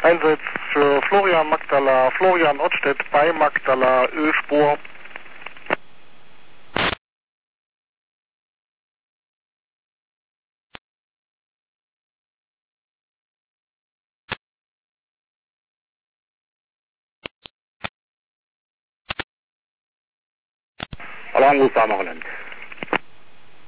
Einsatz für Florian Magdala, Florian Ottstedt bei Magdala, Ölspur. Hallo, Anruf Barmachland.